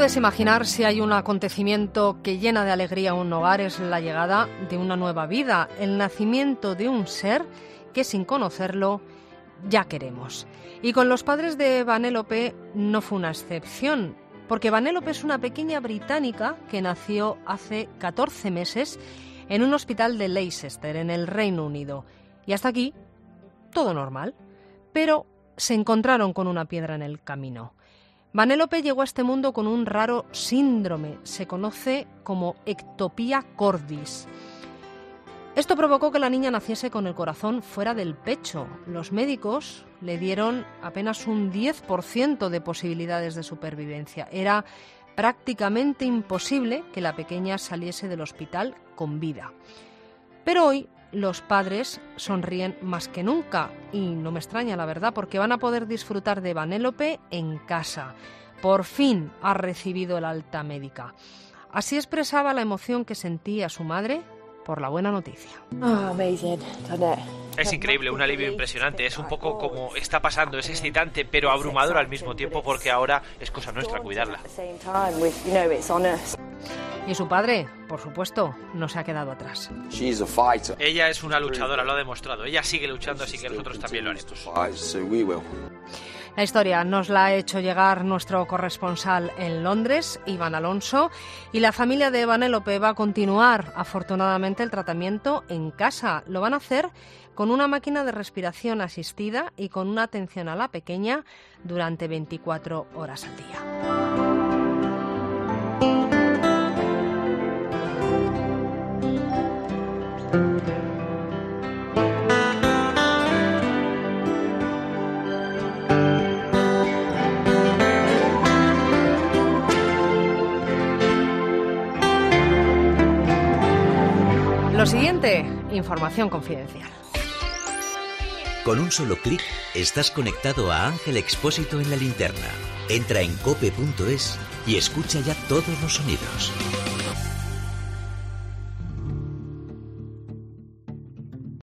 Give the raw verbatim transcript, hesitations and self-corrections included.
puedes imaginar, si hay un acontecimiento que llena de alegría un hogar, es la llegada de una nueva vida, el nacimiento de un ser que sin conocerlo ya queremos. Y con los padres de Vanellope no fue una excepción, porque Vanellope es una pequeña británica que nació hace catorce meses en un hospital de Leicester, en el Reino Unido. Y hasta aquí, todo normal. Pero se encontraron con una piedra en el camino. Vanellope llegó a este mundo con un raro síndrome, se conoce como ectopía cordis. Esto provocó que la niña naciese con el corazón fuera del pecho. Los médicos le dieron apenas un diez por ciento de posibilidades de supervivencia. Era prácticamente imposible que la pequeña saliese del hospital con vida. Pero hoy los padres sonríen más que nunca, y no me extraña, la verdad, porque van a poder disfrutar de Vanellope en casa. Por fin ha recibido el alta médica. Así expresaba la emoción que sentía su madre por la buena noticia. Oh, amazing, isn't it? Es increíble, un alivio impresionante. Es un poco como está pasando, es excitante, pero abrumador al mismo tiempo, porque ahora es cosa nuestra cuidarla. Y su padre, por supuesto, no se ha quedado atrás. Ella es una luchadora, lo ha demostrado. Ella sigue luchando, así que nosotros también lo haremos. La historia nos la ha hecho llegar nuestro corresponsal en Londres, Iván Alonso, y la familia de Vanellope va a continuar, afortunadamente, el tratamiento en casa. Lo van a hacer con una máquina de respiración asistida y con una atención a la pequeña durante veinticuatro horas al día. Lo siguiente, información confidencial. Con un solo clic estás conectado a Ángel Expósito en la linterna. Entra en cope punto es y escucha ya todos los sonidos.